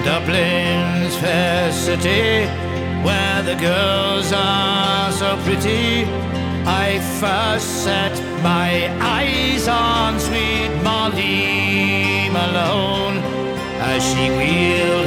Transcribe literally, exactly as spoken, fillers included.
Dublin's fair city, where the girls are so pretty, I first set my eyes on sweet Molly Malone as she wheeled